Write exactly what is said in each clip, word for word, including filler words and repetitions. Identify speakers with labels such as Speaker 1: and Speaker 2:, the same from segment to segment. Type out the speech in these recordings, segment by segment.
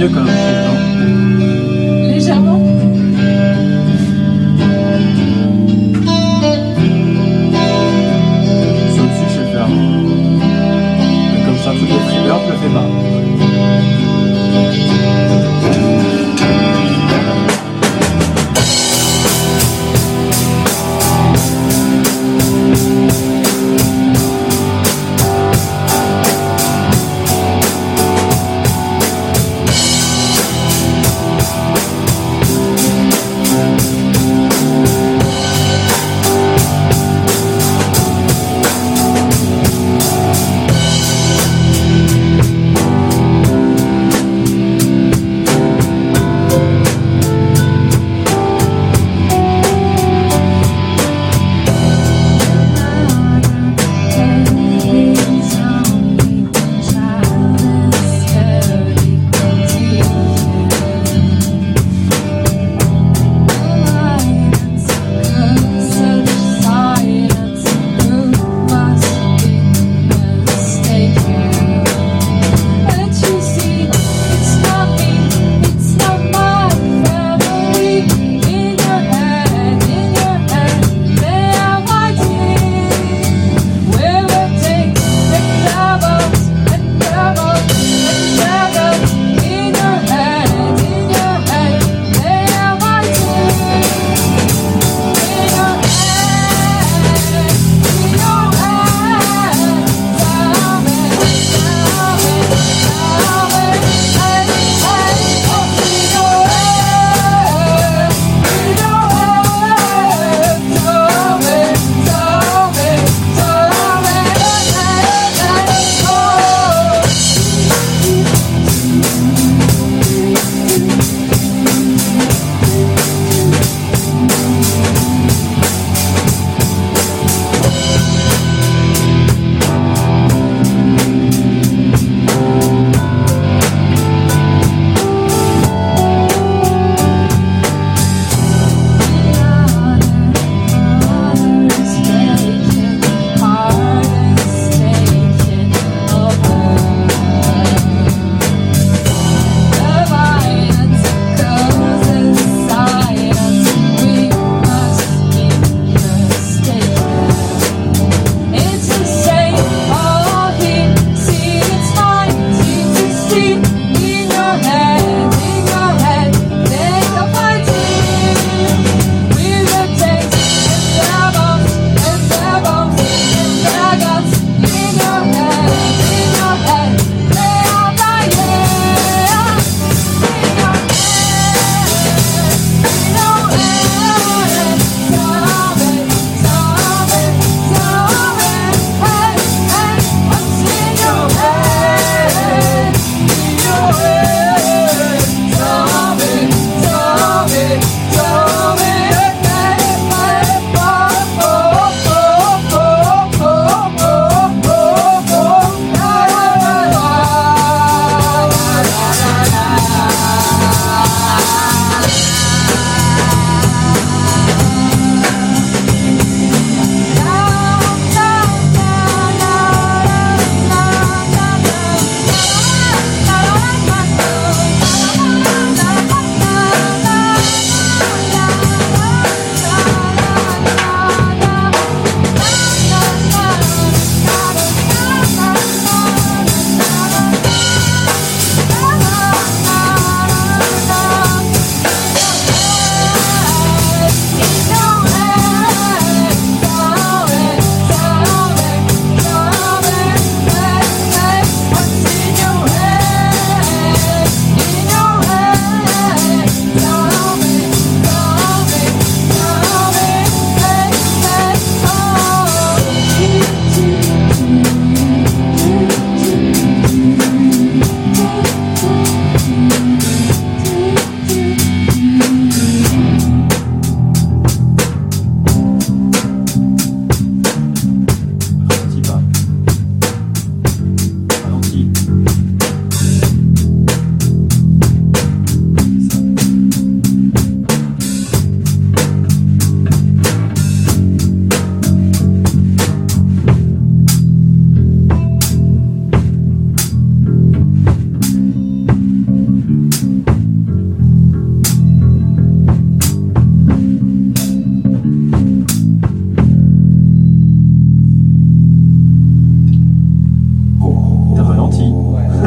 Speaker 1: mieux quand même, je trouve, non?
Speaker 2: Légèrement.
Speaker 1: Ça aussi, je sais faire. Mais comme ça, un truc de thriller, je le fais pas.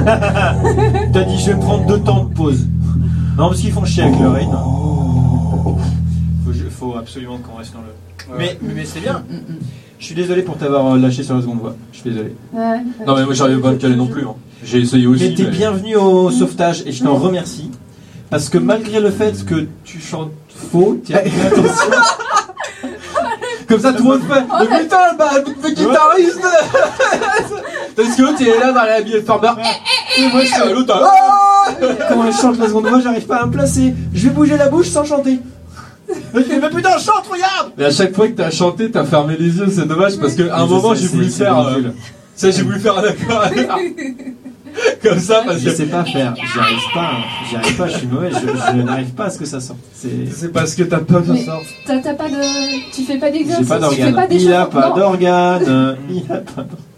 Speaker 1: T'as dit je vais me prendre deux temps de pause. Non, parce qu'ils font chier avec le rain. Faut, faut absolument qu'on reste dans le. Ouais. Mais, mais c'est bien. Je suis désolé pour t'avoir lâché sur la seconde voie. Je suis désolé.
Speaker 2: Ouais,
Speaker 3: non, mais moi j'arrive pas à me caler non plus. Hein. J'ai essayé aussi.
Speaker 1: Mais t'es
Speaker 3: mais...
Speaker 1: bienvenu au sauvetage et je t'en remercie. Parce que malgré le fait que tu chantes faux, tu as fait attention. Comme ça, tout le monde fait. Mais putain, bah, le guitariste.
Speaker 3: Parce que l'autre il est là dans la habillée de farmer. Et moi je suis à l'autre.
Speaker 1: Quand je chante la seconde voix, j'arrive pas à me placer. Je vais bouger la bouche sans chanter. Mais putain, chante, regarde!
Speaker 3: Mais à chaque fois que t'as chanté, t'as fermé les yeux, c'est dommage parce qu'à un moment j'ai voulu faire. Euh, ça, j'ai voulu faire un accord. Comme ça, parce
Speaker 1: je
Speaker 3: que.
Speaker 1: sais pas faire, j'y arrive pas, j'y arrive pas, je suis mauvais, je, je n'arrive pas à ce que ça sorte. C'est,
Speaker 3: c'est parce que t'as pas que ça sorte.
Speaker 2: T'as, t'as pas de. Tu fais pas d'exercice,
Speaker 1: j'ai pas
Speaker 2: tu fais
Speaker 1: d'organe.
Speaker 2: pas des
Speaker 1: Il a
Speaker 2: choses-
Speaker 1: pas
Speaker 2: non.
Speaker 1: d'organe, il a pas d'organe.